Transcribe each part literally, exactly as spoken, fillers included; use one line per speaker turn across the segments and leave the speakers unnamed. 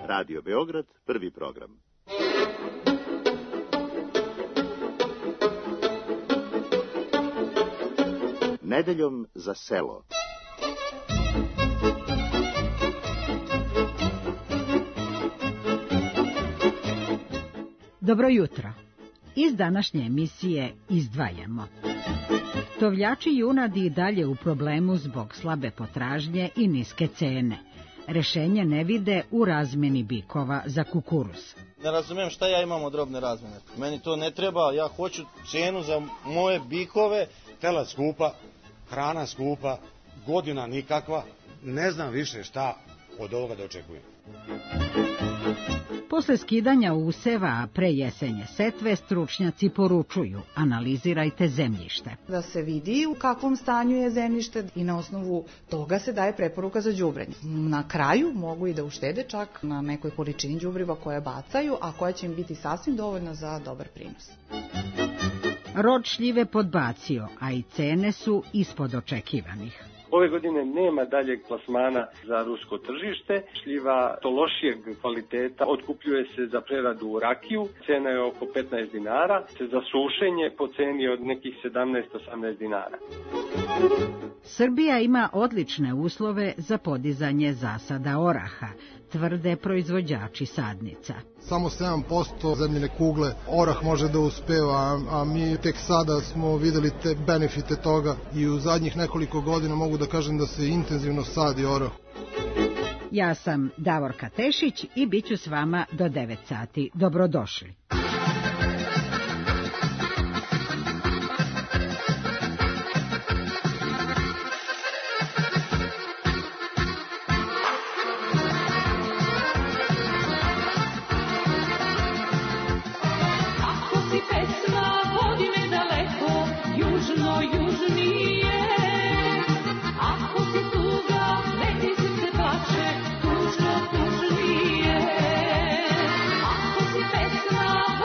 Radio Beograd, prvi program. Nedeljom za selo.
Dobro jutro. Iz današnje emisije izdvajamo. Tovljači junadi i dalje u problemu zbog slabe potražnje i niske cene. Rešenje ne vide u razmjeni bikova za kukuruz.
Ne razumijem šta ja imam od robne razmjene. Meni to ne treba, ja hoću cenu za moje bikove.
Tela skupa, hrana skupa, godina nikakva. Ne znam više šta od ovoga da očekujem.
Posle skidanja useva, a pre jesenje setve, stručnjaci poručuju: analizirajte zemljište.
Da se vidi u kakvom stanju je zemljište i na osnovu toga se daje preporuka za đubrenje. Na kraju mogu i da uštede čak na nekoj količini đubriva koje bacaju, a koja će im biti sasvim dovoljna za dobar prinos.
Rod šljive podbacio, a i cene su ispod očekivanih.
Ove godine nema daljeg plasmana za rusko tržište. Šljiva to lošijeg kvaliteta otkupljuje se za preradu u rakiju. Cena je oko petnaest dinara. Za sušenje po ceni od nekih sedamnaest do osamnaest dinara.
Srbija ima odlične uslove za podizanje zasada oraha, tvrde proizvođači sadnica.
Samo sedam posto zemljine kugle orah može da uspeva, a mi tek sada smo videli te benefite toga i u zadnjih nekoliko godina mogu da kažem da se intenzivno sadi orah.
Ja sam Davorka Tešić i bit ću s vama do devet sati. Dobrodošli.
Tužno, tužnije. Ako si pesma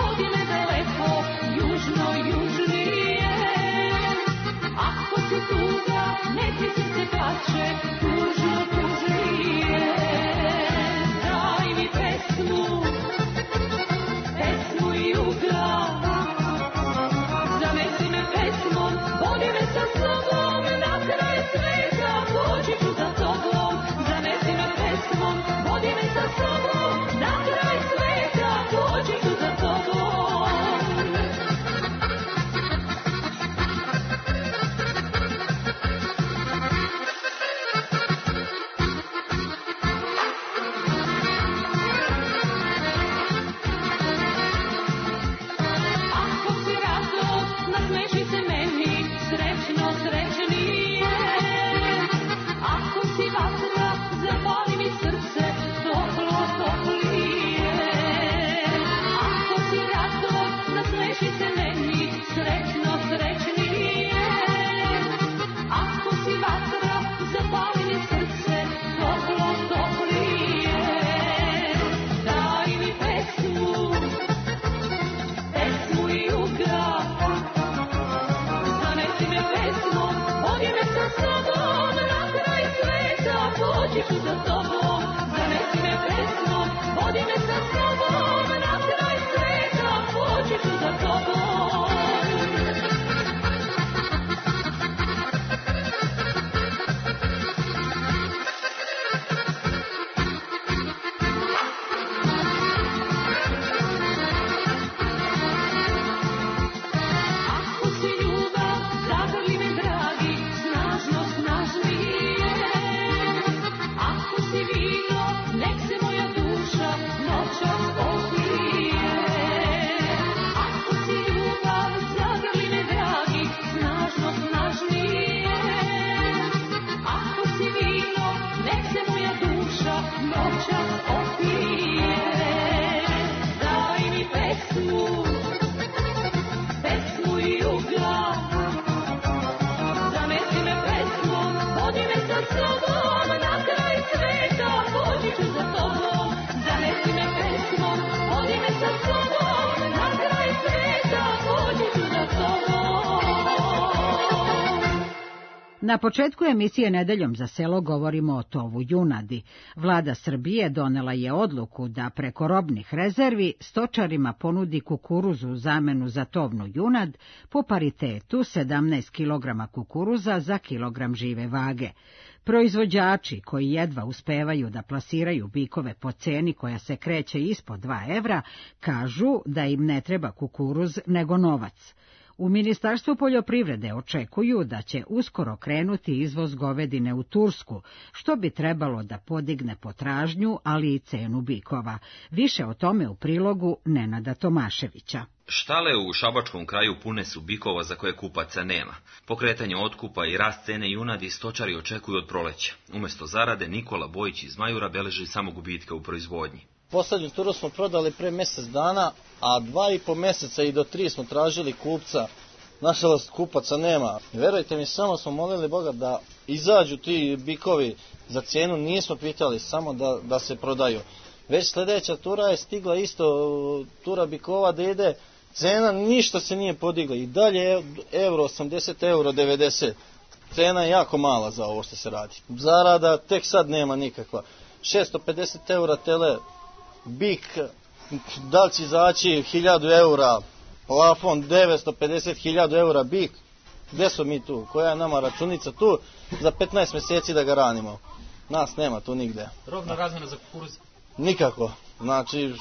Na početku emisije Nedeljom za selo govorimo o tovu junadi. Vlada Srbije donela je odluku da preko robnih rezervi stočarima ponudi kukuruzu u zamenu za tovnu junad po paritetu sedamnaest kilograma kukuruza za kilogram žive vage. Proizvođači koji jedva uspevaju da plasiraju bikove po ceni koja se kreće ispod dva evra, kažu da im ne treba kukuruz nego novac. U Ministarstvu poljoprivrede očekuju da će uskoro krenuti izvoz govedine u Tursku, što bi trebalo da podigne potražnju, ali i cenu bikova. Više o tome u prilogu Nenada Tomaševića.
Štale u šabačkom kraju pune su bikova za koje kupaca nema. Pokretanje otkupa i rast cene junadi stočari očekuju od proleća. Umesto zarade, Nikola Bojić iz Majura beleži samo gubitke u proizvodnji.
Poslednju turu smo prodali pre mjesec dana, a dva i po mjeseca i do tri smo tražili kupca. Nažalost, kupaca nema. Verujte mi, samo smo molili Boga da izađu ti bikovi za cijenu, nismo pitali, samo da, da se prodaju. Već sljedeća tura je stigla isto, tura bikova da ide, cena ništa se nije podigla. I dalje euro osamdeset, euro devedeset. Cena je jako mala za ovo što se radi. Zarada tek sad nema nikakva. šesto pedeset eura tele, bik, da li će izaći hiljadu eura, plafon devetsto pedeset hiljada eura bik. Gde smo mi tu? Koja je nama računica tu za petnaest mjeseci da ga ranimo? Nas nema tu nigde.
Robna razmjena za kukuruz?
Nikako. Znači,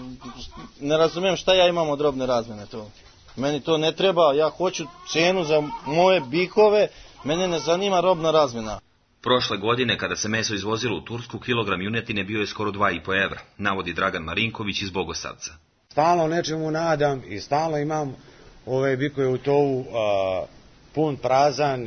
ne razumijem šta ja imam od robne razmjene tu. Meni to ne treba, ja hoću cenu za moje bikove, mene ne zanima robna razmjena.
Prošle godine, kada se meso izvozilo u Tursku, kilogram junetine bio je skoro dva i po evra, navodi Dragan Marinković iz Bogosavca.
Stalno nečemu nadam i stalno imam ove bikove u tovu a, pun, prazan.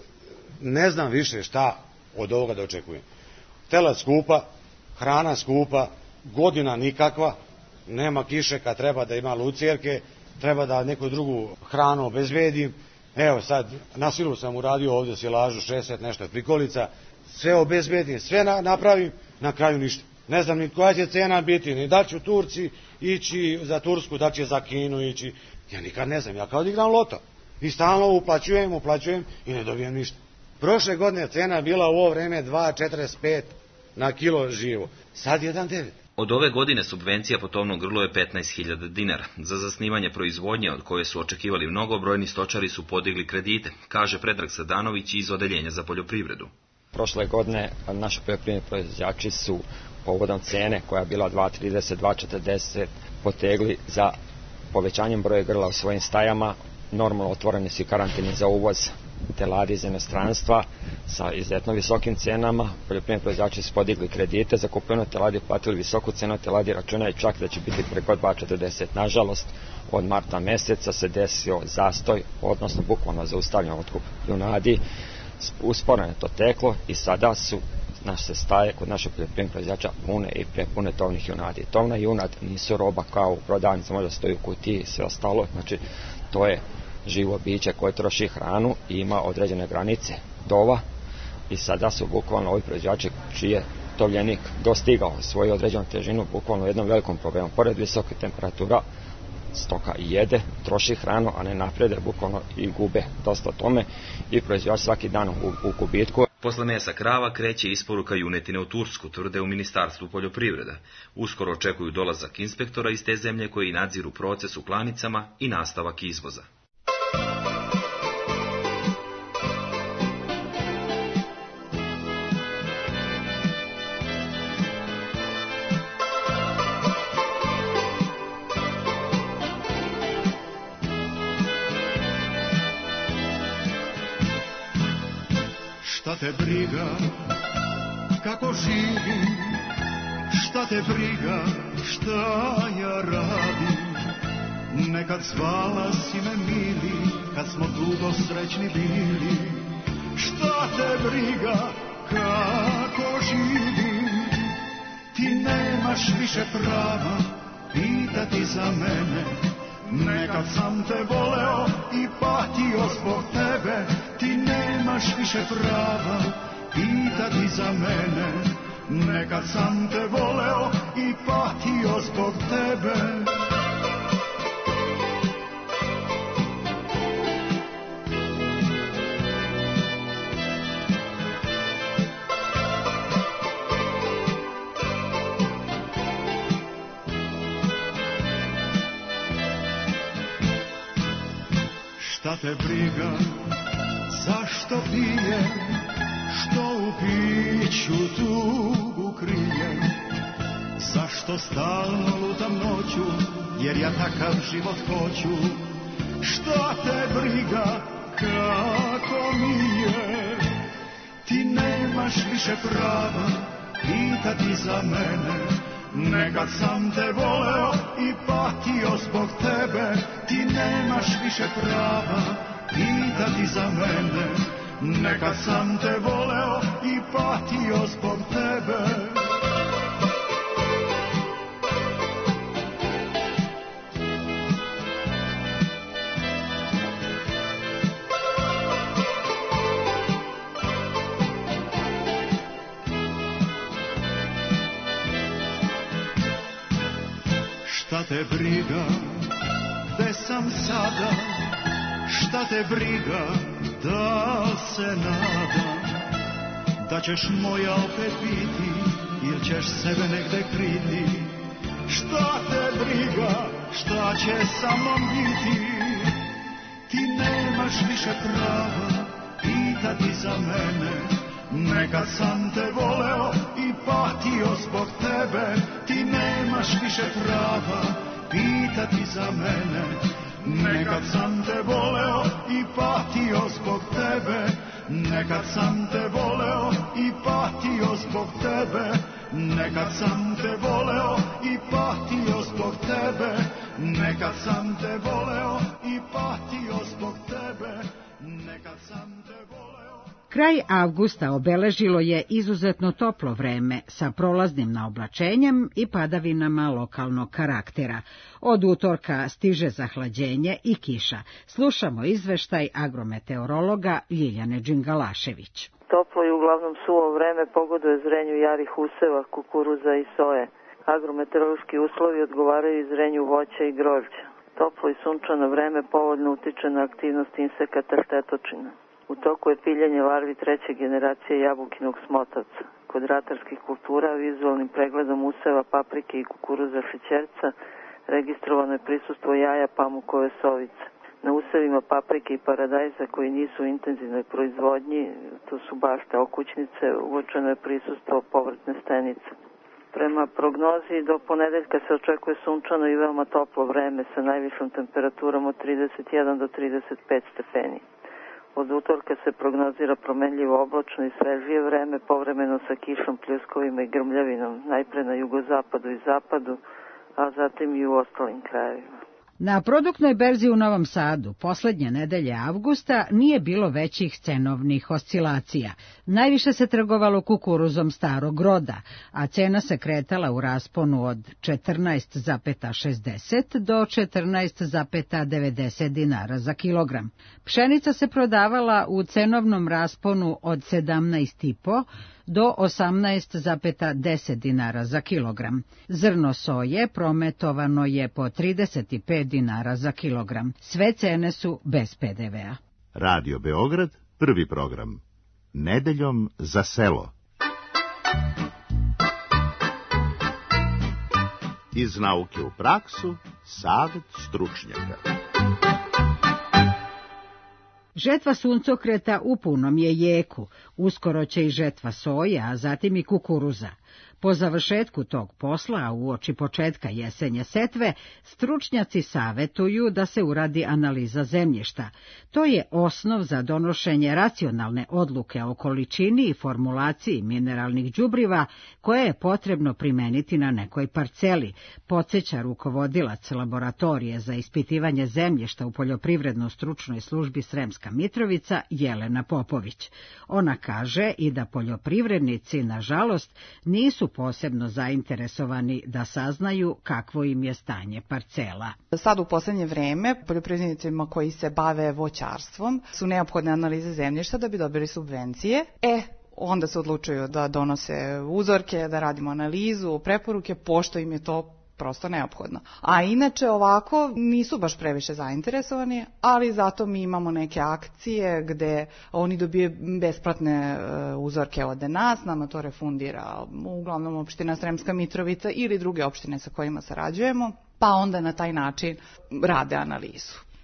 Ne znam više šta od ovoga da očekujem. Telad skupa, hrana skupa, godina nikakva, nema kiše kad treba da ima lucjerke, treba da neku drugu hranu obezbedim. Evo sad, na silu sam uradio ovdje silažu, šezdeset nešto prikolica, sve obezbedim, sve na, napravim, na kraju ništa. Ne znam ni koja će cena biti, ni da će Turci ići za Tursku, da će za Kinu ići. Ja nikad ne znam, ja kao da igram loto. I stalno uplaćujem, uplaćujem i ne dobijem ništa. Prošle godine cena je bila u ovo vreme dva četrdeset pet na kilo živo, sad jedan devet.
Od ove godine subvencija po tovnom grlu je petnaest hiljada dinara. Za zasnivanje proizvodnje, od koje su očekivali mnogobrojni stočari, su podigli kredite, kaže Predrag Sadanović iz Odeljenja za poljoprivredu.
Prošle godine naši poljoprivredni proizvođači su povodom cene koja je bila dva trideset, dva četrdeset potegli za povećanjem broja grla u svojim stajama. Normalno otvoreni su karantini za uvoz teladi iz inostranstva sa izuzetno visokim cenama. Poljoprivredni proizvođači su podigli kredite za kupovinu teladi, platili visoku cenu teladi, računaju čak da će biti preko dva četrdeset. Nažalost, od marta meseca se desio zastoj, odnosno bukvalno zaustavljen otkup junadi. Usporeno je to teklo i sada su naše staje kod naših poljoprivrednih proizvođača pune i prepune tovnih junadi. Tovna junad nisu roba kao u prodavnici, možda stoji u kutiji i sve ostalo, znači to je živo biće koje troši hranu i ima određene granice dova i sada su bukvalno ovi proizvođači čiji je tovljenik dostigao svoju određenu težinu bukvalno u jednom velikom problemu. Pored visoke temperatura stoka i jede, troši hranu, a ne naprede, bukvalno i gube dosta tome i proizvođač svaki dan u, u gubitku.
Posle mesa krava kreće isporuka junetine u Tursku, tvrde u Ministarstvu poljoprivrede. Uskoro očekuju dolazak inspektora iz te zemlje koji nadziru proces u klanicama i nastavak izvoza.
Šta te briga, kako živim, šta te briga, šta ja radim. Nekad zvala si me mili, kad smo dugo srećni bili. Šta te briga, kako živim, ti nemaš više prava pitati za mene. Nekad sam te voleo i patio zbog tebe, ti nemaš više prava pitati za mene. Nekad sam te voleo i patio zbog tebe. Šta te briga, zašto pijem, što u piću tugu krijem, zašto stalno lutam noću, jer ja takav život hoću. Šta te briga, kako mi je, ti nemaš više prava pitati za mene. Nekad sam te voleo i patio zbog tebe, ti nemaš više prava pitati za mene. Nekad sam te voleo i patio zbog tebe. Šta te briga, gde sam sada, šta te briga, da se nadam, da ćeš moja opet biti, ili ćeš sebe negde kriti. Šta te briga, šta će sa mnom biti, ti nemaš više prava pitati za mene. Nekad sam te voleo i patio zbog tebe, ti nemaš više prava pitati za mene. Nekad sam te voleo i patio zbog tebe, nekad sam te voleo i patio zbog tebe, nekad sam te voleo i patio zbog tebe, nekad sam te voleo i patio zbog tebe, nekad sam te voleo.
Kraj avgusta obeležilo je izuzetno toplo vreme sa prolaznim naoblačenjem i padavinama lokalnog karaktera. Od utorka stiže zahlađenje i kiša. Slušamo izveštaj agrometeorologa Ljiljane Đingalašević.
Toplo i uglavnom suvo vreme pogoduje zrenju jarih useva, kukuruza i soje. Agrometeorološki uslovi odgovaraju zrenju voća i grožđa. Toplo i sunčano vreme povoljno utiče na aktivnost insekata štetočina. U toku je piljenje larvi treće generacije jabukinog smotavca. Kod ratarskih kultura vizualnim pregledom useva paprike i kukuruza šećerca registrovano je prisustvo jaja pamukove sovice. Na usevima paprike i paradajza koji nisu u intenzivnoj proizvodnji, to su bašte okućnice, uočeno je prisustvo povrtne stenice. Prema prognozi do ponedeljka se očekuje sunčano i veoma toplo vreme sa najvišom temperaturom od trideset jedan do trideset pet stepeni. Od utorka se prognozira promenljivo oblačno i svežije vreme, povremeno sa kišom, pljuskovima i grmljavinom, najpre na jugozapadu i zapadu, a zatim i u ostalim krajevima.
Na produktnoj berzi u Novom Sadu poslednje nedelje avgusta nije bilo većih cenovnih oscilacija. Najviše se trgovalo kukuruzom starog roda, a cena se kretala u rasponu od četrnaest zarez šezdeset do četrnaest zarez devedeset dinara za kilogram. Pšenica se prodavala u cenovnom rasponu od sedamnaest zarez pet do osamnaest zarez deset dinara za kilogram. Zrno soje prometovano je po trideset pet dinara za kilogram. Sve cene su bez pe de vea.
Radio Beograd, prvi program. Nedeljom za selo. Iz nauke u praksu, savjet stručnjaka.
Žetva suncokreta u punom je jeku, uskoro će i žetva soja, a zatim i kukuruza. Po završetku tog posla, a uoči početka jesenje setve, stručnjaci savetuju da se uradi analiza zemljišta. To je osnov za donošenje racionalne odluke o količini i formulaciji mineralnih đubriva koje je potrebno primeniti na nekoj parceli, podsjeća rukovodilac laboratorije za ispitivanje zemljišta u poljoprivredno-stručnoj službi Sremska Mitrovica Jelena Popović. Ona kaže i da poljoprivrednici, nažalost, nisu posebno zainteresovani da saznaju kakvo im je stanje parcela.
Sad u poslednje vreme poljoprivrednicima koji se bave voćarstvom su neophodne analize zemljišta da bi dobili subvencije. E, onda se odlučuju da donose uzorke, da radimo analizu, preporuke, pošto im je to prosto neophodno. A inače ovako nisu baš previše zainteresovani, ali zato mi imamo neke akcije gde oni dobiju besplatne uzorke od nas, nama to refundira uglavnom opština Sremska Mitrovica ili druge opštine sa kojima sarađujemo, pa onda na taj način rade analizu.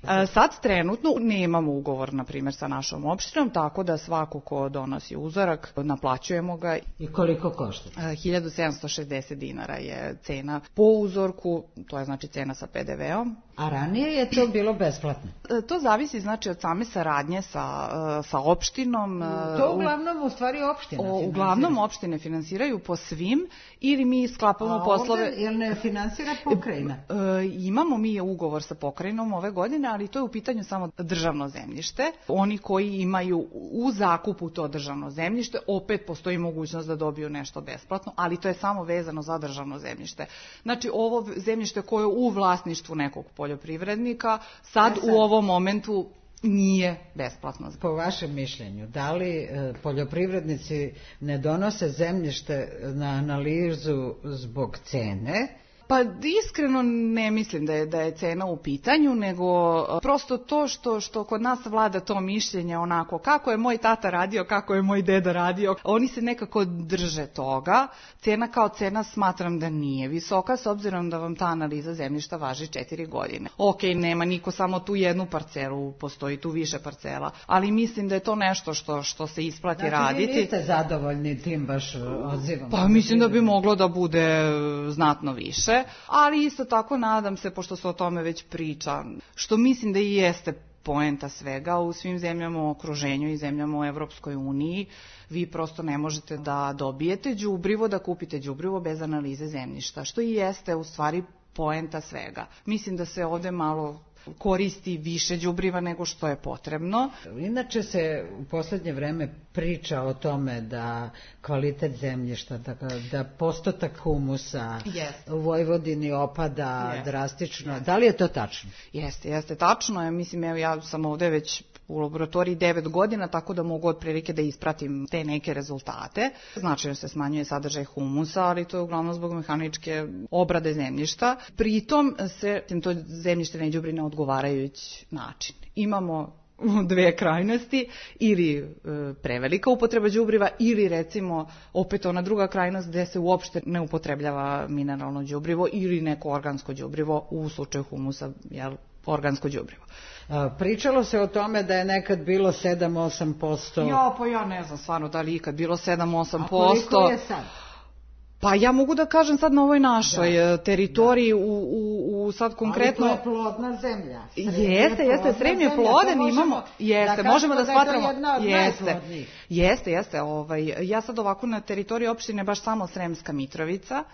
Sad trenutno nemamo ugovor, na primjer, sa našom opštinom, tako da svako ko donosi uzorak, naplaćujemo ga.
I koliko košta?
hiljadu sedamsto šezdeset dinara je cena po uzorku, to je znači cena sa pe de veom.
A ranije je to bilo besplatno?
To zavisi znači od same saradnje sa, sa opštinom.
To uglavnom u stvari opština finansira?
Uglavnom opštine finansiraju po svim ili mi sklapamo
A
poslove...
A ovde, jel ne finansira pokrajina?
E, imamo mi ugovor sa pokrajinom ove godine, ali to je u pitanju samo državno zemljište. Oni koji imaju u zakupu to državno zemljište, opet postoji mogućnost da dobiju nešto besplatno, ali to je samo vezano za državno zemljište. Znači, ovo zemljište koje je u vlasništvu nekog poljoprivrednika, sad e sad. u ovom momentu nije besplatno.
Po vašem mišljenju, da li e, poljoprivrednici ne donose zemljište na analizu zbog cene?
Pa iskreno ne mislim da je, da je cena u pitanju, nego prosto to što, što kod nas vlada to mišljenje onako kako je moj tata radio, kako je moj deda radio, oni se nekako drže toga. Cena kao cena smatram da nije visoka, s obzirom da vam ta analiza zemljišta važi četiri godine. Ok, nema niko samo tu jednu parcelu, postoji tu više parcela, ali mislim da je to nešto što, što se isplati
znači,
raditi.
Znači vi niste zadovoljni tim baš odzivom?
Pa mislim da bi moglo da bude znatno više. Ali isto tako nadam se, pošto se o tome već priča, što mislim da i jeste poenta svega u svim zemljama u okruženju i zemljama u Evropskoj uniji, vi prosto ne možete da dobijete đubrivo, da kupite đubrivo bez analize zemljišta, što i jeste u stvari poenta svega. Mislim da se ovde malo koristi više đubriva nego što je potrebno.
Inače se u poslednje vreme priča o tome da kvalitet zemljišta, da, da postotak humusa
yes.
u Vojvodini opada
yes.
drastično.
Yes.
Da li je to tačno?
Jeste, jeste tačno. Ja mislim, evo, ja sam ovde već u laboratoriji devet godina, tako da mogu otprilike da ispratim te neke rezultate. Značajno se smanjuje sadržaj humusa, ali to je uglavnom zbog mehaničke obrade zemljišta. Pritom se to zemljište ne đubri na odgovarajući način. Imamo dve krajnosti, ili e, prevelika upotreba đubriva, ili recimo opet ona druga krajnost gde se uopšte ne upotrebljava mineralno đubrivo ili neko organsko đubrivo, u slučaju humusa, jel, organsko đubrivo.
Pričalo se o tome da je nekad bilo sedam do osam posto.
Ja, pa ja ne znam stvarno da li ikad bilo sedam do osam posto.
A koliko je sad?
Pa ja mogu da kažem sad na ovoj našoj da, teritoriji, da. U, u, u sad konkretno...
Ali to je plodna zemlja.
Jeste, jeste, Srem je ploden, imamo... Jeste,
da
možemo da shvatimo...
Da
jeste, jeste, jeste. Ovaj, ja sad ovako na teritoriji opštine baš samo Sremska Mitrovica,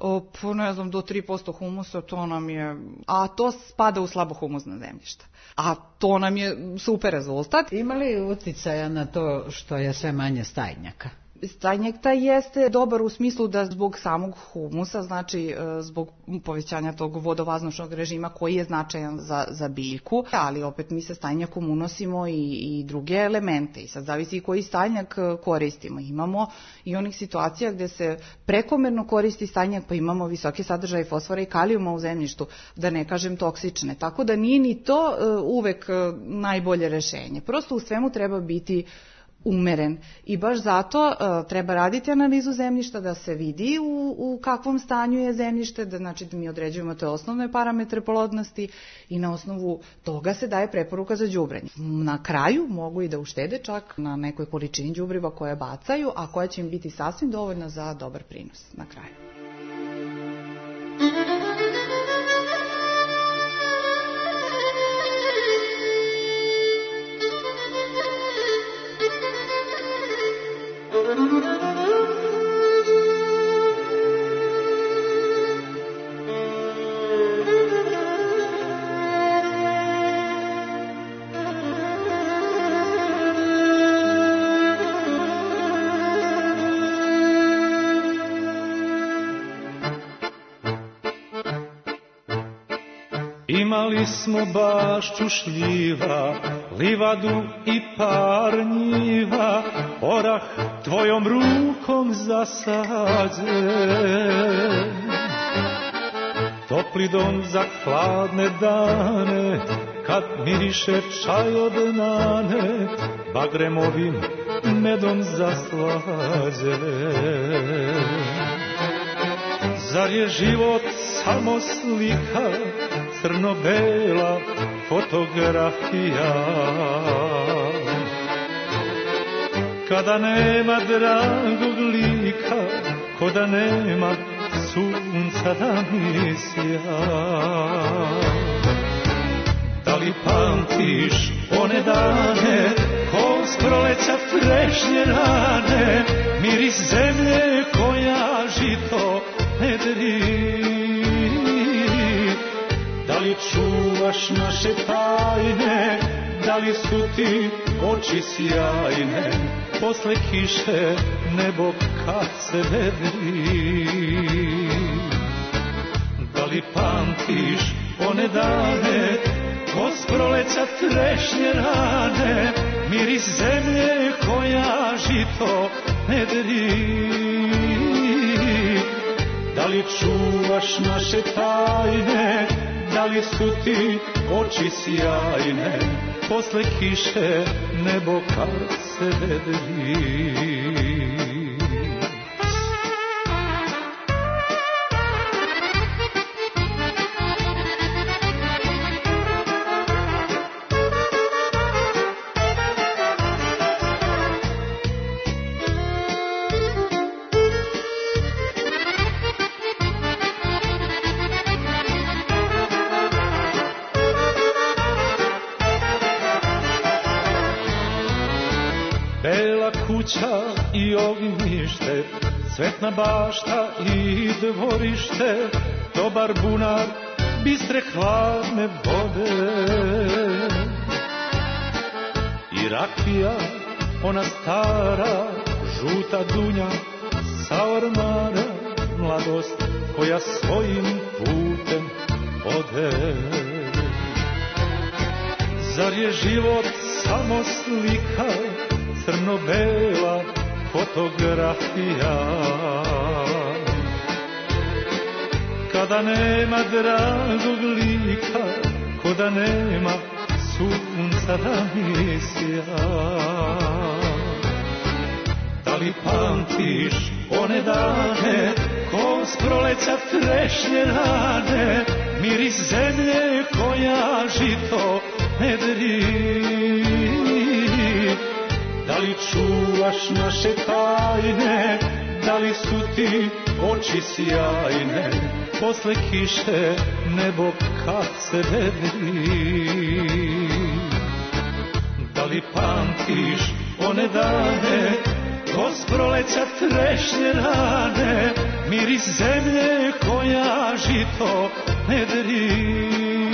po ne znam, do tri posto humusa, to nam je... A to spada u slabo humusna zemljišta. A to nam je super rezultat.
Ima li uticaja na to što je sve manje stajnjaka?
Stajnjak taj jeste dobar u smislu da zbog samog humusa, znači zbog povećanja tog vodovazdušnog režima koji je značajan za, za biljku, ali opet mi sa stajnjakom unosimo i, i druge elemente i sad zavisi i koji stajnjak koristimo. Imamo i onih situacija gde se prekomerno koristi stajnjak, pa imamo visoke sadržaje fosfora i kalijuma u zemljištu, da ne kažem toksične, tako da nije ni to uvek najbolje rešenje. Prosto u svemu treba biti umeren i baš zato uh, treba raditi analizu zemljišta da se vidi u, u kakvom stanju je zemljište, da, znači, da mi određujemo te osnovne parametre plodnosti i na osnovu toga se daje preporuka za đubrenje. Na kraju mogu i da uštede čak na nekoj količini đubriva koje bacaju, a koja će im biti sasvim dovoljna za dobar prinos na kraju.
Imali smo bašću šljiva, livadu i par njiva, orah tvojom rukom zasađen. Topli dom za hladne dane, kad miriše čaj od nane, bagremovim medom zaslađen. Zar je život samo slika,
crno-bela fotografija. Kada nema dragog lika, ko da nema sunca da mi sja. Da li pamtiš one dane, ko s proleća trešnje rane, miris zemlje koja žito ne dri? Da li čuvaš naše tajne, da li su ti oči sjajne, posle kiše nebo kad se vedri? Da li pamtiš one dane, ko s proleća trešnje rane, miris zemlje koja žito ne dri? Da li čuvaš naše tajne, da li su ti oči sjajne, posle kiše nebo kad se vedri? Kuća i ognjište, cvetna bašta i dvorište, dobar bunar, bistre hladne vode. I rakija, ona stara, žuta dunja, sa ormara, mladost koja svojim putem ode. Zar je život samo slika, crno-bela fotografija? Kada nema dragog lika, ko da nema sunca da mi sja. Da li pamtiš one dane, ko s proleća trešnje rane, miris zemlje koja žito ne dri? Da li čuvaš naše tajne, da li su ti oči sjajne, posle kiše nebo kad se vedri? Da li pamtiš one dane, ko s proleća trešnje rane, miris zemlje koja žito ne dri?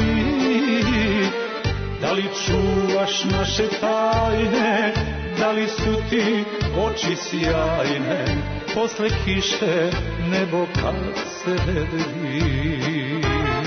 Da li čuvaš naše tajne, da li su ti oči sjajne, posle kiše nebo kad se vedri?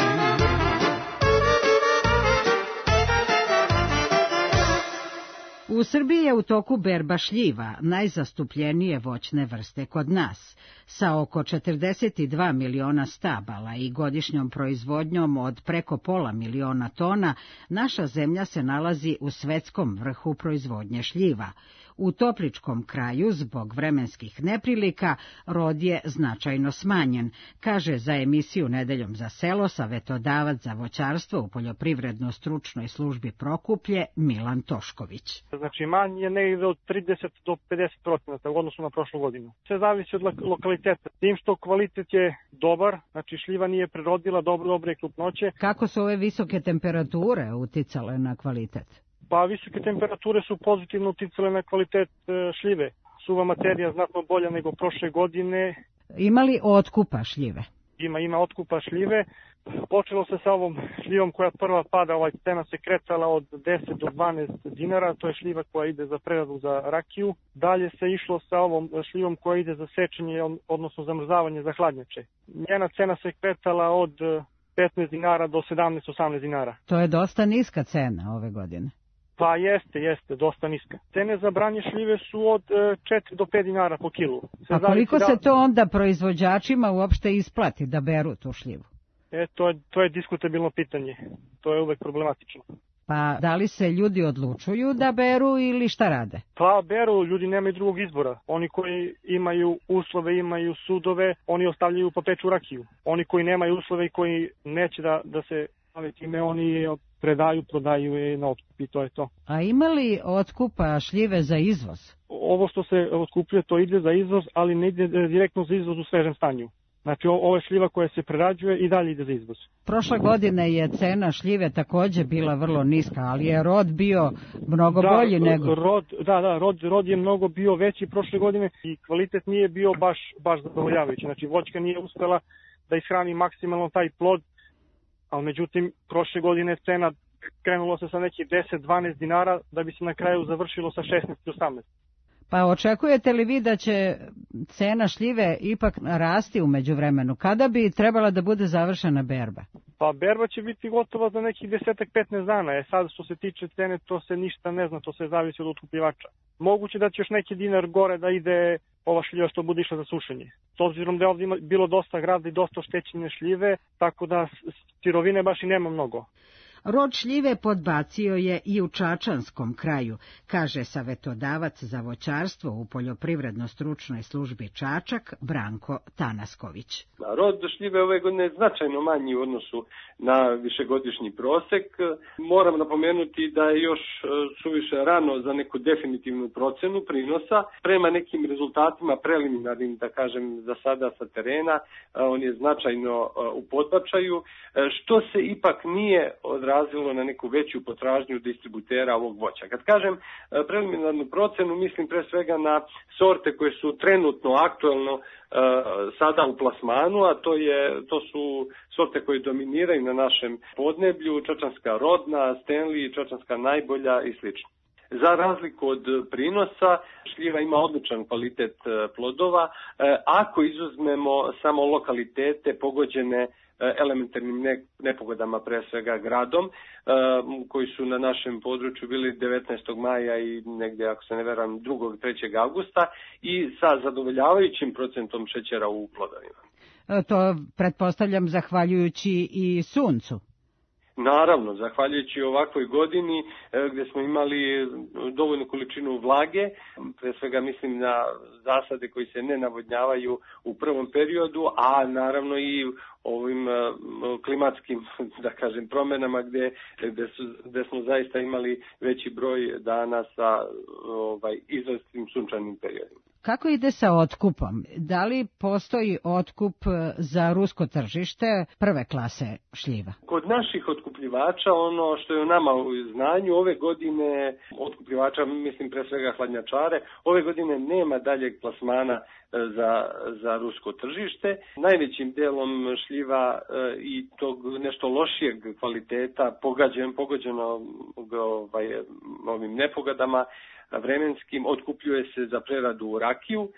U Srbiji je u toku berba šljiva, najzastupljenije voćne vrste kod nas. Sa oko četrdeset dva miliona stabala i godišnjom proizvodnjom od preko pola miliona tona, naša zemlja se nalazi u svetskom vrhu proizvodnje šljiva. U Topličkom kraju, zbog vremenskih neprilika, rod je značajno smanjen, kaže za emisiju Nedeljom za selo savetodavac za voćarstvo u poljoprivredno-stručnoj službi Prokuplje Milan Tošković.
Znači manj je negde od trideset do pedeset procenata u odnosu na prošlu godinu. Sve zavisi od lokaliteta. Tim što kvalitet je dobar, znači šljiva nije prerodila dobro, dobre krupnoće.
Kako su ove visoke temperature uticale na kvalitet?
Pa visoke temperature su pozitivno uticale na kvalitet šljive. Suva materija znatno bolja nego prošle godine.
Ima li otkupa šljive?
Ima, ima otkupa šljive. Počelo se sa ovom šljivom koja prva pada, ovaj cena se kretala od deset do dvanaest dinara, to je šljiva koja ide za preradu za rakiju. Dalje se išlo sa ovom šljivom koja ide za sečenje, odnosno zamrzavanje za hladnjače. Njena cena se kretala od petnaest dinara do sedamnaest osamnaest dinara.
To je dosta niska cena ove godine.
Pa jeste, jeste, dosta niska. Cene za branje šljive su od četiri do pet dinara po kilu.
Se A koliko da... se to onda proizvođačima uopšte isplati da beru tu šljivu?
E, to je, to je diskutabilno pitanje. To je uvek problematično.
Pa da li se ljudi odlučuju da beru ili šta rade?
Pa beru, ljudi nemaju drugog izbora. Oni koji imaju uslove, imaju sudove, oni ostavljaju pa peču rakiju. Oni koji nemaju uslove i koji neće da, da se bave time, oni predaju, prodaju je na otkup i to je to.
A ima li otkupa šljive za izvoz?
Ovo što se otkupljuje to ide za izvoz, ali ne ide direktno za izvoz u svežem stanju. Znači ovo je šljiva koja se prerađuje i dalje ide za izvoz.
Prošle godine je cena šljive takođe bila vrlo niska, ali je rod bio mnogo
da,
bolji nego...
Rod, da, da, rod, rod je mnogo bio veći prošle godine i kvalitet nije bio baš, baš zadovoljavajući. Znači voćka nije uspela da ishrani maksimalno taj plod, ali međutim prošle godine cena krenulo se sa nekih deset do dvanaest dinara da bi se na kraju završilo sa šesnaest do osamnaest.
Pa očekujete li vi da će cena šljive ipak rasti u međuvremenu? Kada bi trebala da bude završena berba?
Pa berba će biti gotova za nekih deset do petnaest dana. E sad što se tiče cene to se ništa ne zna, to se zavisi od otkupljivača. Moguće da će još neki dinar gore da ide ova šljiva što bude išla za sušenje. S obzirom da je ovdje bilo dosta grada i dosta oštećene šljive, tako da sirovine baš i nema mnogo.
Rod šljive podbacio je i u Čačanskom kraju, kaže savetodavac za voćarstvo u poljoprivredno-stručnoj službi Čačak Branko Tanasković.
Rod šljive ove godine je značajno manji u odnosu na višegodišnji prosek. Moram napomenuti da je još suviše rano za neku definitivnu procenu prinosa. Prema nekim rezultatima preliminarnim, da kažem, za sada sa terena, on je značajno u podbačaju, što se ipak nije odrazilo na neku veću potražnju distributera ovog voća. Kad kažem preliminarnu procenu, mislim pre svega na sorte koje su trenutno aktuelno sada u plasmanu, a to je to su sorte koje dominiraju na našem podneblju, Čačanska rodna, Stanley, Čačanska najbolja i slično. Za razliku od prinosa, šljiva ima odličan kvalitet plodova. Ako izuzmemo samo lokalitete pogođene elementarnim nepogodama, pre svega gradom, koji su na našem području bili devetnaestog maja i negdje, ako se ne veram, drugog i trećeg avgusta i sa zadovoljavajućim procentom šećera u plodovima.
To pretpostavljam zahvaljujući i suncu.
Naravno, zahvaljujući ovakvoj godini gdje smo imali dovoljnu količinu vlage, pre svega mislim na zasade koji se ne navodnjavaju u prvom periodu, a naravno i ovim klimatskim, da kažem, promjenama gdje, gdje, su, gdje smo zaista imali veći broj dana sa ovaj, izrazskim sunčanim periodima.
Kako ide sa otkupom? Da li postoji otkup za rusko tržište prve klase šljiva?
Kod naših otkupljivača, ono što je u nama u znanju, ove godine otkupljivača, mislim pre svega hladnjačare, ove godine nema daljeg plasmana za, za rusko tržište. Najvećim delom šljiva i tog nešto lošijeg kvaliteta, pogađen, pogođeno ovaj, ovim nepogodama vremenskim, otkupljuje se za preradu u rakiju.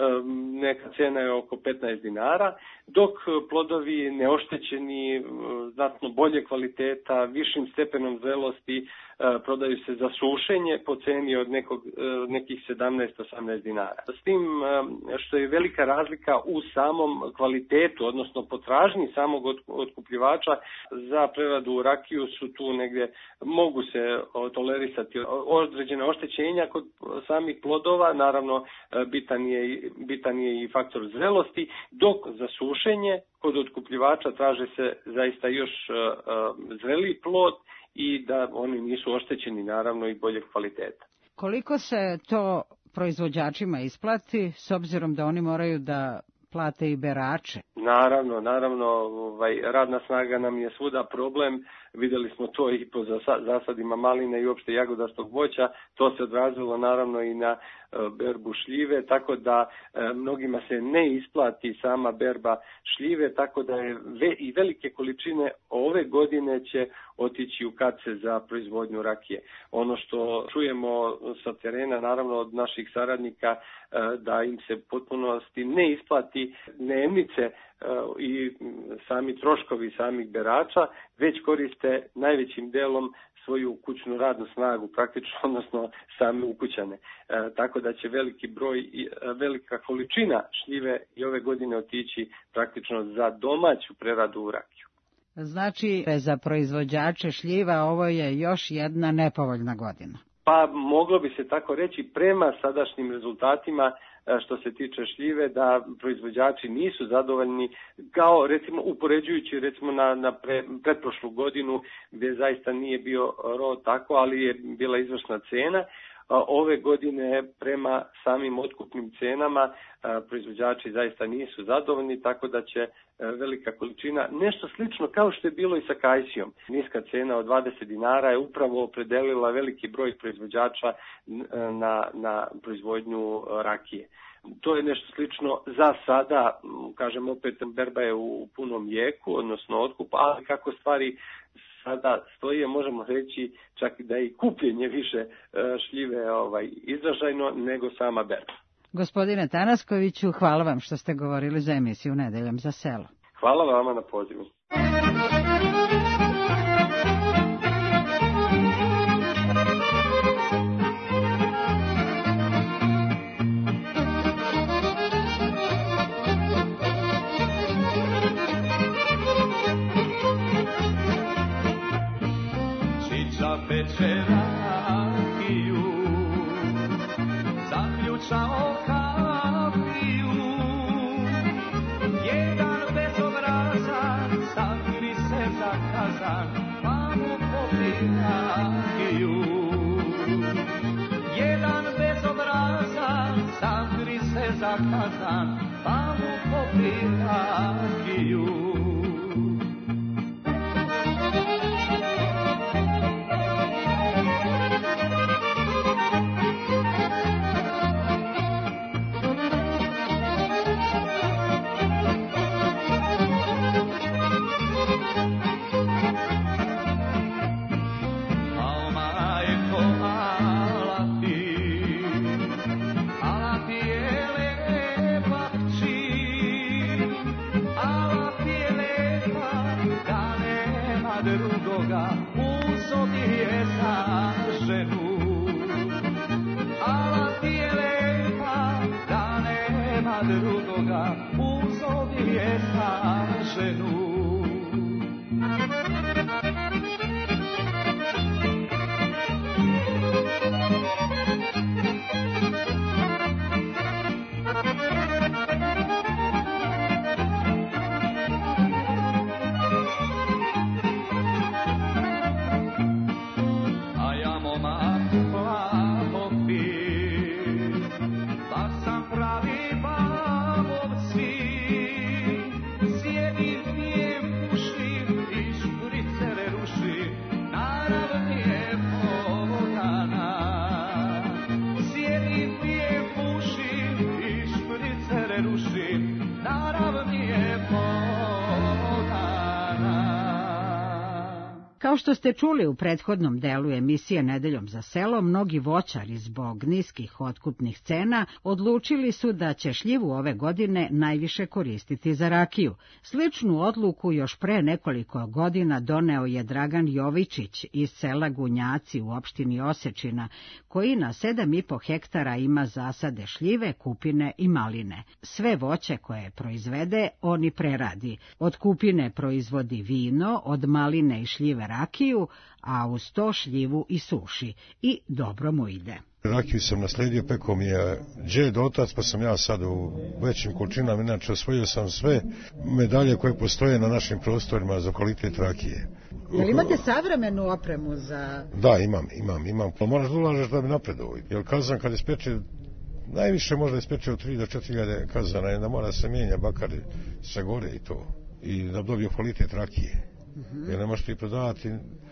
Neka cena je oko petnaest dinara, dok plodovi neoštećeni, znatno bolje kvaliteta, višim stepenom zrelosti, prodaju se za sušenje po ceni od nekog, nekih sedamnaest do osamnaest dinara. S tim što je velika razlika u samom kvalitetu, odnosno potražnji samog otkupljivača za preradu u rakiju su tu negdje, mogu se tolerisati određene oštećenja kod samih plodova, naravno bitan je, bitan je i faktor zrelosti, dok za sušenje kod otkupljivača traže se zaista još zreliji plod i da oni nisu oštećeni, naravno, i boljeg kvaliteta.
Koliko se to proizvođačima isplati, s obzirom da oni moraju da plate i berače?
Naravno, naravno, ovaj, radna snaga nam je svuda problem. Vidjeli smo to i po zasadima maline i uopšte jagodastog voća. To se odrazilo naravno i na berbu šljive, tako da e, mnogima se ne isplati sama berba šljive, tako da je ve, i velike količine ove godine će otići u kace za proizvodnju rakije. Ono što čujemo sa terena, naravno od naših saradnika, e, da im se potpunosti ne isplati dnevnice e, i sami troškovi samih berača, već koriste najvećim delom svoju kućnu radnu snagu, praktično, odnosno same ukućane. E, tako da će veliki broj i velika količina šljive i ove godine otići praktično za domaću preradu u rakiju.
Znači, za proizvođače šljiva ovo je još jedna nepovoljna godina.
pa moglo bi se tako reći prema sadašnjim rezultatima što se tiče šljive, da proizvođači nisu zadovoljni, kao recimo upoređujući recimo na, na pre, pretprošlu godinu gdje zaista nije bio rod tako, ali je bila izvršna cena. Ove godine prema samim otkupnim cenama proizvođači zaista nisu zadovoljni, tako da će velika količina, nešto slično kao što je bilo i sa kajsijom. Niska cena od dvadeset dinara je upravo opredelila veliki broj proizvođača na, na proizvodnju rakije. To je nešto slično za sada, kažem opet, berba je u punom jeku, odnosno otkup, ali kako stvari sada stoji, možemo reći čak i da je i kupljenje više šljive ovaj, izražajno nego sama berba.
Gospodine Tanaskoviću, hvala vam što ste govorili za emisiju Nedeljom za selo.
Hvala vama na pozivu.
Peče rakiju, zaključao kafiju, jedan bezobrazan sakri se za kazan, pa mu popi rakiju. Jedan bezobrazan sakri se za kazan, pa mu popi rakiju.
Kao što ste čuli u prethodnom delu emisije Nedeljom za selo, mnogi voćari zbog niskih otkupnih cena odlučili su da će šljivu ove godine najviše koristiti za rakiju. Sličnu odluku još pre nekoliko godina doneo je Dragan Jovičić iz sela Gunjaci u opštini Osečina, koji na sedam i po hektara ima zasade šljive, kupine i maline. Sve voće koje proizvede, on i preradi. Od kupine proizvodi vino, od maline i šljive rakiju, a uz to šljivu i suši. I dobro mu ide.
Rakiju sam nasledio, peko mi je džed, otac, pa sam ja sad u većim količinama, inače osvojio sam sve medalje koje postoje na našim prostorima za kvalitet rakije.
Jel imate savremenu opremu za...
Da, imam, imam, imam. Moraš da ulažeš da bi napredovao. Jer kazan kad ispeče, najviše možda ispeče od tri do četiri hiljade kazana, da mora se mijenja bakar sa gore i to. I da dobio kvalitet rakije. Uh-huh. Jer ne možeš ti prodavati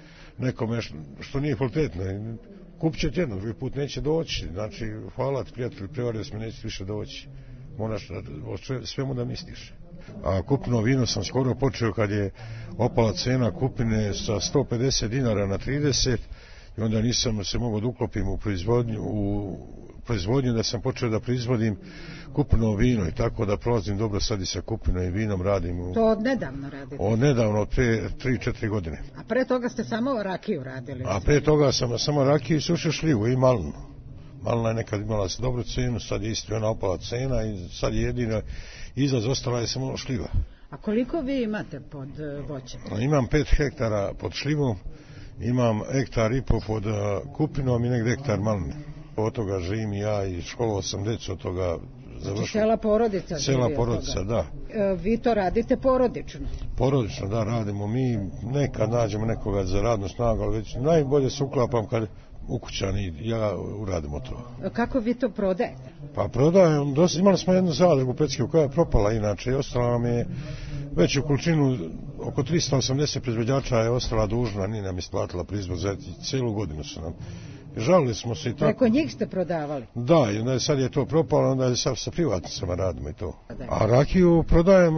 nekome što nije kvalitetno. Kupit će jedno, drugi put neće doći. Znači, hvala ti prijatelj, prevario sam, neće više doći. Moraš o svemu da misliš. A kupno vino sam skoro počeo kad je opala cena kupine sa sto pedeset dinara na trideset i onda nisam se mogao da uklopim u proizvodnju, u proizvodnju da sam počeo da proizvodim kupno vino i tako da prolazim dobro sad i sa kupinom i vinom radim. U...
To od nedavno radite?
Od nedavno, od pre tri četiri godine.
A pre toga ste samo rakiju radili?
A pre toga sam samo rakiju i sušio šljivu i malinu. Malina je nekad imala dobru cenu, sad je isto ona opala cena i sad je jedina izlaz, ostala je samo šljiva.
A koliko vi imate pod voćem?
Imam pet hektara pod šljivom imam hektar i po pod kupinom i negdje hektar maline. Od toga živim i ja i školovao sam djecu od toga.
Znači cela porodica.
Cela porodica, da.
E, vi to radite porodično?
Porodično, da, radimo. Mi nekad nađemo nekoga za radnu snagu, ali već najbolje se uklapam kad ukućani i ja uradimo to.
Kako vi to prodajete?
Pa prodajem, dosta, imali smo jednu zadrugu Peckiju koja je propala inače i ostala nam je veću količinu, oko tristo osamdeset proizvođača je ostala dužna, nije nam isplatila proizvod za cijelu godinu su nam. Žalili smo se i tako.
Preko njih ste prodavali?
Da, i onda je sad je to propalo, onda je sad sa privatnicama radimo i to. A rakiju prodajem,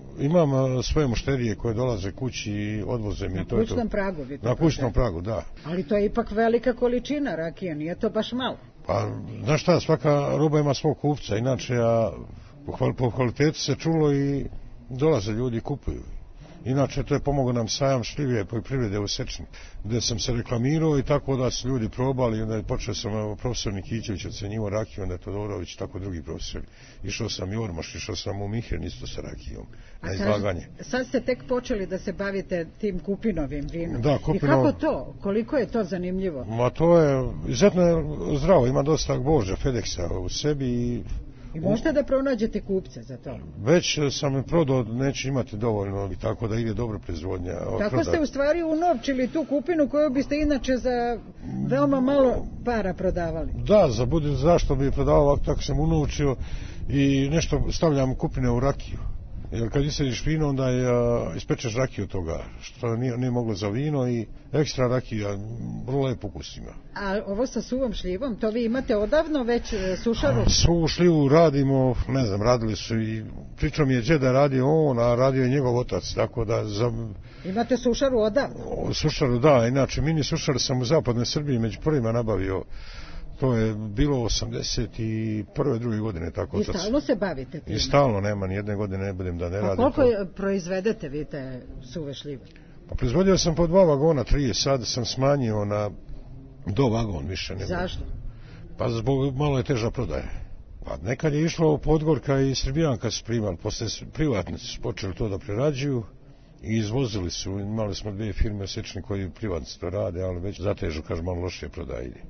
imam svoje mušterije koje dolaze kući i odvoze mi.
Na
to
kućnom
je to.
pragu vi to
Na kućnom pragu, da.
Ali to je ipak velika količina rakije, nije to baš malo.
Pa, znaš šta, svaka roba ima svog kupca, inače ja, po kvalitetu se čulo i dolaze ljudi i kupuju. Inače, to je pomogao nam sajam šljive poljoprivrede u Sečni, gdje sam se reklamirao i tako da su ljudi probali, onda je počeo sam profesor Nikićević ocenjivo rakiju, onda je Todorović, tako drugi profesori. Išao sam i Ormoš, išao sam u Mihen isto sa rakijom, na izlaganje.
A sad ste tek počeli da se bavite tim kupinovim vinom.
Da, kupinov...
I kako to? Koliko je to zanimljivo?
Ma to je, izuzetno je zdravo, ima dosta gvožđa, Fedeksa u sebi i...
I možete da pronađete kupce za to?
Već sam prodao, neće imati dovoljno, tako da ide dobra proizvodnja.
Tako
proda.
ste u stvari unovčili tu kupinu koju biste inače za veoma malo para prodavali.
Da, za budi zašto bi prodavao ovako, tako sam unovčio i nešto stavljam kupine u rakiju. Jer kad isediš vino, onda je, a, ispečeš rakiju toga, što nije, nije moglo za vino i ekstra rakija, vrlo lep ukus ima.
A ovo sa suvom šljivom, to vi imate odavno već sušaru?
A, suvu šljivu radimo, ne znam, radili su i pričom je džeda radio on, a radio je njegov otac, tako da... Za...
Imate sušaru odavno?
O, sušaru, da, inače mini sušar sam u zapadnoj Srbiji među prvima nabavio. To je bilo osamdeset prve druge godine. Tako
I stalno se bavite tim?
I stalno, nema ni jedne godine ne budem da ne
a
radim.
koliko
to.
proizvedete vi te suve šljive?
Pa proizvodio sam po dva vagona, tri, sad sam smanjio na do vagon više. Nego.
Zašto?
Pa zbog malo je teža prodaje. Pa nekad je išlo Podgorka i Srbijanka su primali, posle privatnici su počeli to da prerađuju i izvozili su, imali smo dvije firme Sečni koji privatnici to rade, ali već zatežu, kažu, malo lošije prodaje ide.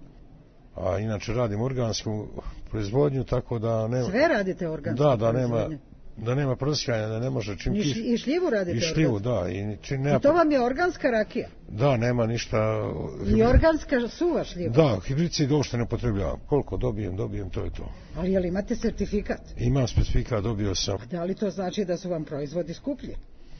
A inače radim organsku proizvodnju, tako da nema...
Sve radite organsku
da, da
proizvodnju?
Nema, da nema prskanja, da ne može čim...
I, I šljivu radite?
I šljivu, da. I, čim nema...
I to vam je organska rakija?
Da, nema ništa...
I organska suva šljiva?
Da, hibridicid uopšte ne potrebljavam. Koliko dobijem, dobijem, to je to.
Ali je li imate sertifikat?
Imam certifikat, dobio sam.
A da li to znači da su vam proizvodi skuplji?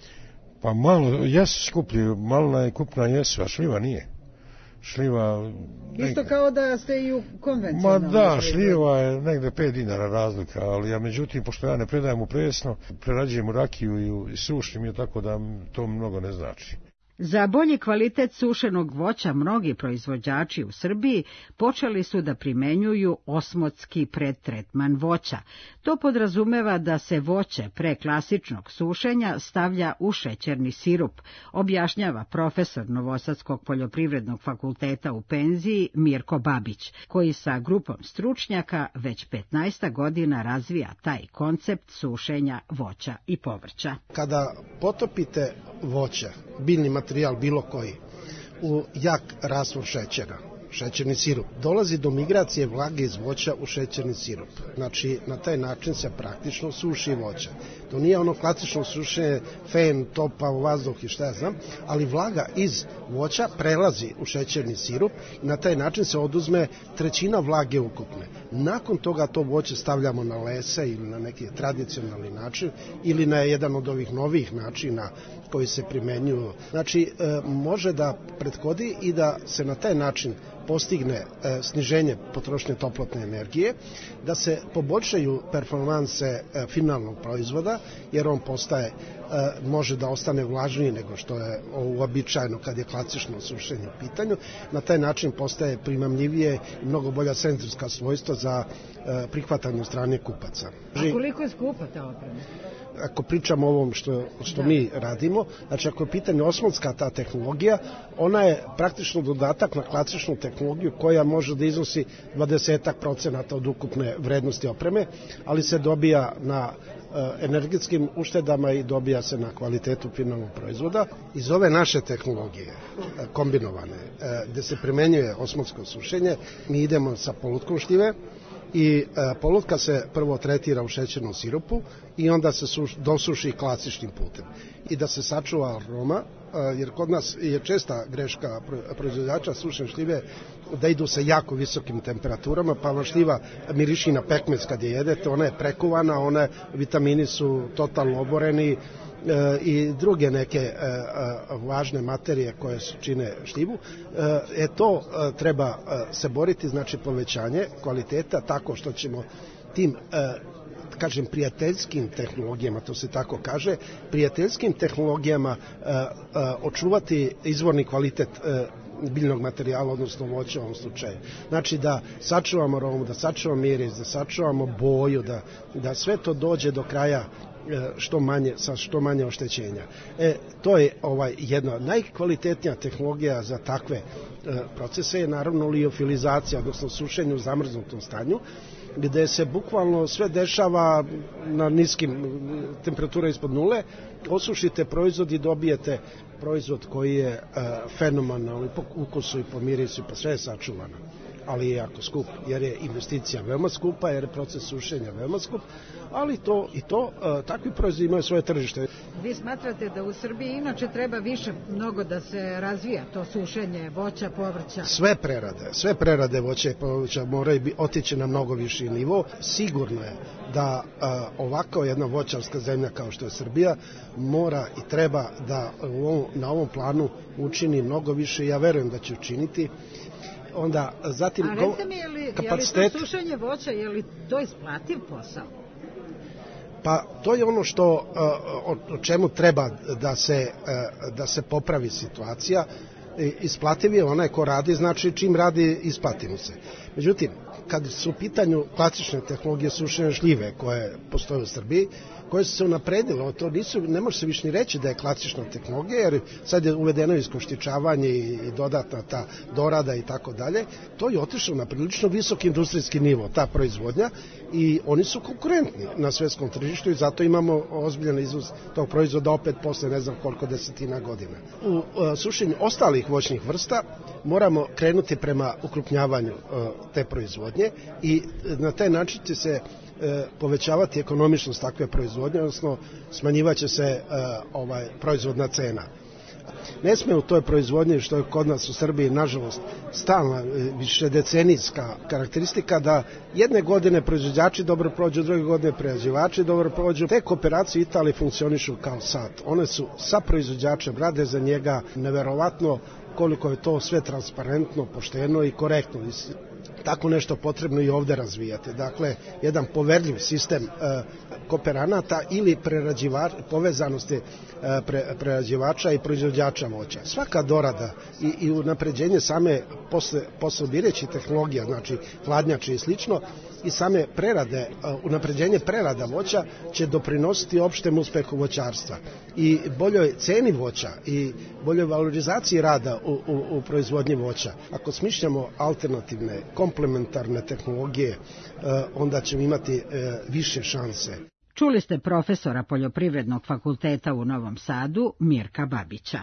Pa malo, jesu skuplji, malna i kupna jesu, a šljiva nije. Šljiva...
Isto kao da ste i u konvencionalnom.
Ma da, šljiva je negde pet dinara razlika, ali ja međutim, pošto ja ne predajem u presno, prerađujem u rakiju i sušim je, tako da to mnogo ne znači.
Za bolji kvalitet sušenog voća mnogi proizvođači u Srbiji počeli su da primenjuju osmotski predtretman voća. To podrazumeva da se voće pre klasičnog sušenja stavlja u šećerni sirup, objašnjava profesor Novosadskog poljoprivrednog fakulteta u penziji Mirko Babić, koji sa grupom stručnjaka već petnaest godina razvija taj koncept sušenja voća i povrća.
Kada potopite voće, biljni materijal bilo koji, u jak rastvor šećera, šećerni sirup, dolazi do migracije vlage iz voća u šećerni sirup. Znači, na taj način se praktično suši voće. To nije ono klasično sušenje, fen, topa, vazduh i šta ja znam, ali vlaga iz voća prelazi u šećerni sirup i na taj način se oduzme trećina vlage ukupne. Nakon toga to voće stavljamo na lese ili na neki tradicionalni način ili na jedan od ovih novih načina koji se primenjuju. Znači, e, može da prethodi i da se na taj način postigne e, sniženje potrošnje toplotne energije, da se poboljšaju performanse e, finalnog proizvoda, jer on postaje, e, može da ostane vlažniji nego što je uobičajeno kad je klasično sušenje u pitanju. Na taj način postaje primamljivije i mnogo bolja senzorska svojstva za e, prihvatanje od strane kupaca.
A koliko je skupa ta oprema?
Ako pričamo o ovom što, što mi radimo, znači ako je pitanje osmotska ta tehnologija, ona je praktično dodatak na klasičnu tehnologiju koja može da iznosi dvadeset procenata od ukupne vrednosti opreme, ali se dobija na e, energetskim uštedama i dobija se na kvalitetu finalnog proizvoda. Iz ove naše tehnologije kombinovane, gde se primenjuje osmonsko sušenje, mi idemo sa polutkom šljive i polutka se prvo tretira u šećernom sirupu i onda se suš, dosuši klasičnim putem. I da se sačuva aroma, jer kod nas je česta greška proizvođača sušene šljive da idu sa jako visokim temperaturama, pa vam šljiva miriši na pekmez kad je jedete, ona je prekuvana, one vitamini su totalno oboreni i druge neke važne materije koje čine šljivu. E to treba se boriti, znači povećanje kvaliteta tako što ćemo tim kažem prijateljskim tehnologijama, to se tako kaže, prijateljskim tehnologijama očuvati izvorni kvalitet biljnog materijala, odnosno voća u ovom slučaju. Znači da sačuvamo aromu, da sačuvamo miris, da sačuvamo boju, da, da sve to dođe do kraja što manje, sa što manje oštećenja. E, to je ovaj jedna najkvalitetnija tehnologija za takve e, procese je naravno liofilizacija, odnosno sušenje u zamrznutom stanju, gde se bukvalno sve dešava na niskim temperatura ispod nule, osušite proizvod i dobijete proizvod koji je e, fenomenalni po ukusu i po mirisu i po sve je sačuvano, ali je jako skup, jer je investicija veoma skupa, jer je proces sušenja veoma skup, ali to i to, e, takvi proizvodi imaju svoje tržište.
Vi smatrate da u Srbiji inače treba više mnogo da se razvija to sušenje voća, povrća? Sve
prerade, sve prerade voća i povrća moraju otići na mnogo viši nivo. Sigurno je da e, ovako jedna voćarska zemlja kao što je Srbija mora i treba da u ovom, na ovom planu učini mnogo više, ja verujem da će učiniti. Onda, zatim,
a recite mi, je li, kapacitet... je li to sušenje voća, je li to isplativ posao?
Pa to je ono što, o čemu treba da se, da se popravi situacija. Isplativ je onaj ko radi, znači čim radi isplati mu se. Međutim, kad su u pitanju klasične tehnologije sušenja šljive koje postoje u Srbiji, koje su se unapredile, to nisu, ne može se više ni reći da je klasična tehnologija, jer sad je uvedeno iskoštičavanje i dodatna ta dorada i tako dalje, to je otišlo na prilično visoki industrijski nivo, ta proizvodnja, i oni su konkurentni na svetskom tržištu i zato imamo ozbiljan izvoz tog proizvoda opet posle ne znam koliko desetina godina. U uh, sušenju ostalih voćnih vrsta moramo krenuti prema ukrupnjavanju uh, te proizvodnje i na taj način će se povećavati ekonomičnost takve proizvodnje, odnosno smanjivaće se uh, ovaj proizvodna cena. Ne sme u toj proizvodnji, što je kod nas u Srbiji nažalost stalna višedecenijska karakteristika, da jedne godine proizvođači dobro prođu, druge godine prerađivači dobro prođu. Te kooperacije u Italiji funkcionišu kao sad. One su sa proizvođačem, rade za njega, neverovatno koliko je to sve transparentno, pošteno i korektno. Tako nešto potrebno i ovde razvijati. Dakle, jedan poverljiv sistem e, kooperanata ili prerađivača, povezanosti e, pre, prerađivača i proizvođača voća. Svaka dorada i, i unapređenje same posle, posle bireći tehnologija, znači hladnjače i slično, i same prerade, unapređenje prerada voća će doprinositi opštem uspehu voćarstva i boljoj ceni voća i boljoj valorizaciji rada u, u, u proizvodnji voća. Ako smišljamo alternativne, komplementarne tehnologije, onda ćemo imati više šanse.
Čuli ste profesora Poljoprivrednog fakulteta u Novom Sadu, Mirka Babića.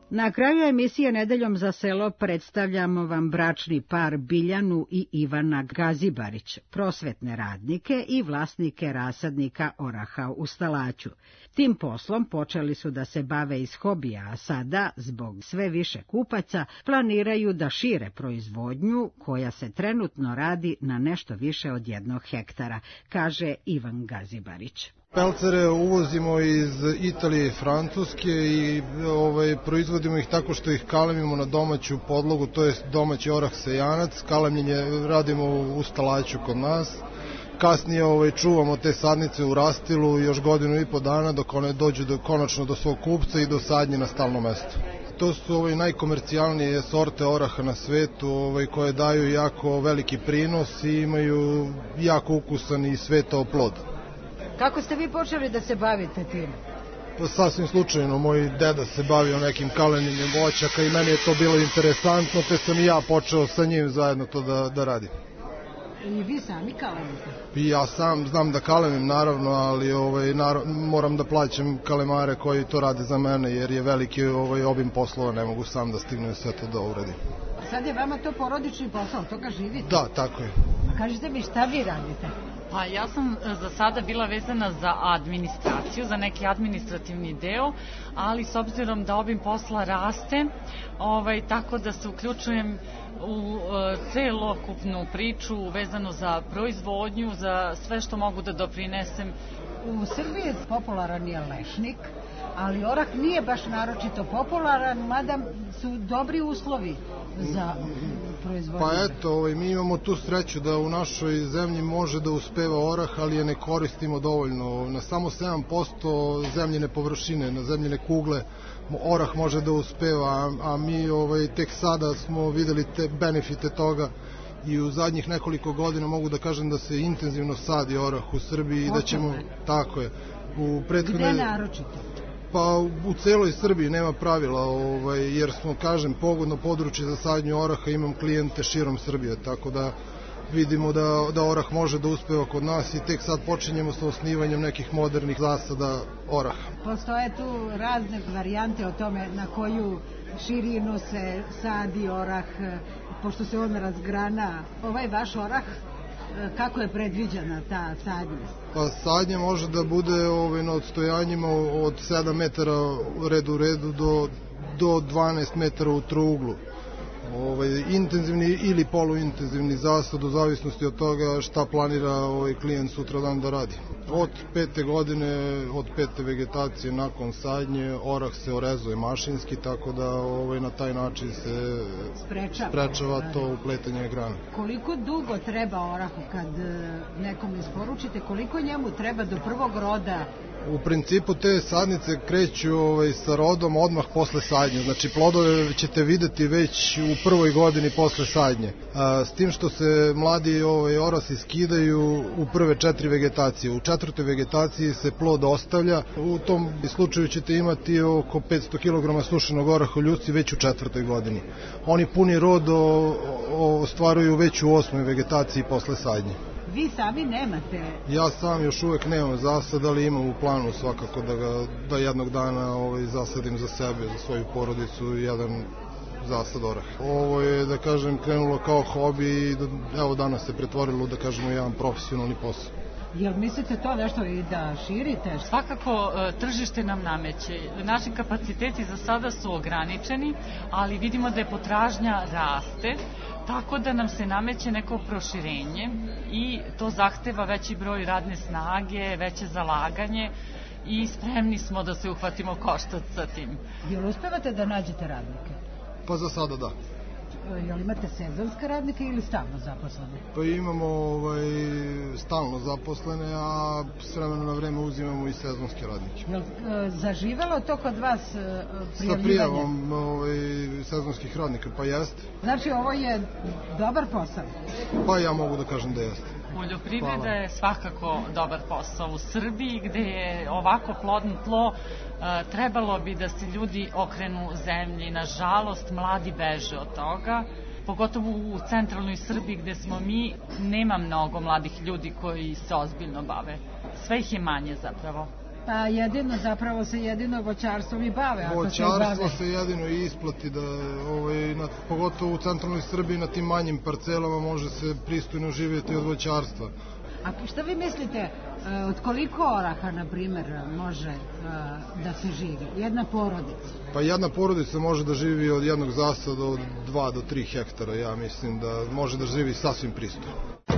Na kraju emisije Nedeljom za selo predstavljamo vam bračni par Biljanu i Ivana Gazibarić, prosvetne radnike i vlasnike rasadnika oraha u Stalaću. Tim poslom počeli su da se bave iz hobija, a sada, zbog sve više kupaca, planiraju da šire proizvodnju koja se trenutno radi na nešto više od jednog hektara, kaže Ivan Gazibarić.
Pelcere uvozimo iz Italije i Francuske i ovaj, proizvodimo ih tako što ih kalemimo na domaću podlogu, to je domaći orah sejanac. Kalemljenje radimo u Stalaću kod nas. Kasnije ovaj, čuvamo te sadnice u rastilu još godinu i po dana dok one dođu do, konačno do svog kupca i do sadnje na stalno mesto. To su ovaj, najkomercijalnije sorte oraha na svetu ovaj, koje daju jako veliki prinos i imaju jako ukusan i svetao plod.
Kako ste vi počeli da se bavite tim?
Pa sasvim slučajno, moj deda se bavio nekim kalenjenjem voćaka i meni je to bilo interesantno, te sam i ja počeo sa njim zajedno to da, da radim.
I vi sami kalemite?
I ja sam znam da kalemim naravno, ali ovaj, naravno, moram da plaćam kalemare koji to rade za mene jer je veliki ovaj, obim poslova, ne mogu sam da stignem sve to da uradim.
Sad je vama to porodični posao, toga živite?
Da, tako je.
A kažete mi šta vi radite?
Pa ja sam za sada bila vezana za administraciju, za neki administrativni deo, ali s obzirom da obim posla raste, ovaj, tako da se uključujem u e, celokupnu priču vezano za proizvodnju, za sve što mogu da doprinesem.
U Srbiji je popularan je lešnik, ali orah nije baš naročito popularan, mada su dobri uslovi za proizvodnju.
Pa eto, ovaj, mi imamo tu sreću da u našoj zemlji može da uspeva orah, ali je ne koristimo dovoljno. Na samo sedam posto zemljine površine, na zemljine kugle, orah može da uspeva, a, a mi ovaj, tek sada smo videli te benefite toga i u zadnjih nekoliko godina mogu da kažem da se intenzivno sadi orah u Srbiji i da ćemo, tako je, u prethodne...
Gde naročito?
Pa u celoj Srbiji nema pravila, ovaj, jer smo, kažem, pogodno područje za sadnju oraha, imam klijente širom Srbije, tako da vidimo da, da orah može da uspeva kod nas i tek sad počinjemo sa osnivanjem nekih modernih zasada oraha.
Postoje tu razne varijante o tome na koju širinu se sadi orah, pošto se on razgrana. Ovaj vaš orah, kako je predviđena ta sadnja?
Pa sadnja može da bude ovaj, na odstojanjima od sedam metara red u redu do, do dvanaest metara u trouglu. Ovaj, intenzivni ili poluintenzivni zasad u zavisnosti od toga šta planira ovaj klijent sutra dan da radi. Od pete godine, od pete vegetacije nakon sadnje, orah se orezuje mašinski, tako da ovaj, na taj način se
sprečava,
sprečava to upletanje grana.
Koliko dugo treba orahu kad nekom isporučite, koliko njemu treba do prvog roda?
U principu te sadnice kreću ovaj, sa rodom odmah posle sadnje, znači plodove ćete videti već u prvoj godini posle sadnje. A, s tim što se mladi ovaj, orasi skidaju u prve četiri vegetacije. U četvrtoj vegetaciji se plod ostavlja, u tom slučaju ćete imati oko petsto kilograma sušenog oraha u ljusci već u četvrtoj godini. Oni puni rod o, o, ostvaruju već u osmoj vegetaciji posle sadnje.
Vi sami nemate?
Ja sam još uvek nemam zasad, ali imam u planu svakako da, ga, da jednog dana ovaj, zasadim za sebe, za svoju porodicu, jedan zasad oraha. Ovo je, da kažem, krenulo kao hobi i da, evo danas se pretvorilo, da kažemo, jedan profesionalni posao.
Jel mislite to nešto i da širite?
Svakako tržište nam nameće. Naši kapaciteti za sada su ograničeni, ali vidimo da je potražnja raste, tako da nam se nameće neko proširenje i to zahteva veći broj radne snage, veće zalaganje i spremni smo da se uhvatimo koštac sa tim.
Jel uspevate da nađete radnike?
Pa za sada da.
Jel imate sezonske radnike ili stalno zaposlene?
Pa imamo ovaj, stalno zaposlene, a s vremena na vreme uzimamo i sezonske radnike.
Jel e, zaživelo to kod vas e, prijavljivanje?
Sa prijavom ovaj, sezonskih radnika, pa jeste.
Znači ovo je dobar posao?
Pa ja mogu da kažem da jeste.
Poljoprivreda je svakako dobar posao. U Srbiji gde je ovako plodno tlo, trebalo bi da se ljudi okrenu zemlji. Nažalost, mladi beže od toga. Pogotovo u centralnoj Srbiji gde smo mi, nema mnogo mladih ljudi koji se ozbiljno bave. Sve ih je manje zapravo.
Pa jedino, zapravo se jedino voćarstvom i bave.
Voćarstvo se, se jedino i isplati, da, ovaj, na, pogotovo u centralnoj Srbiji na tim manjim parcelama može se pristojno živjeti od voćarstva.
A šta vi mislite, od koliko oraha, na primjer, može da se živi? Jedna porodica?
Pa jedna porodica može da živi od jednog zasada od dva do tri hektara. Ja mislim da može da živi sasvim pristojno.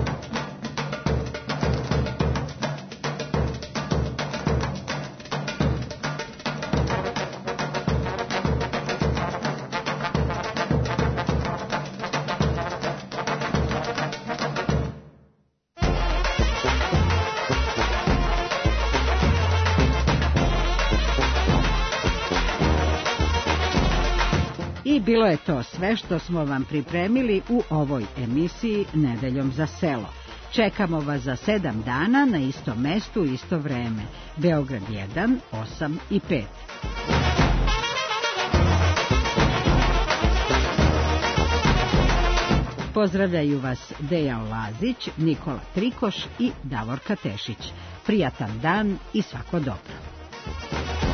I bilo je to sve što smo vam pripremili u ovoj emisiji Nedeljom za selo. Čekamo vas za sedam dana na istom mestu, isto vreme. Beograd jedan, osam i pet. Pozdravljaju vas Dejan Lazić, Nikola Trikoš i Davorka Tešić. Prijatan dan i svako dobro.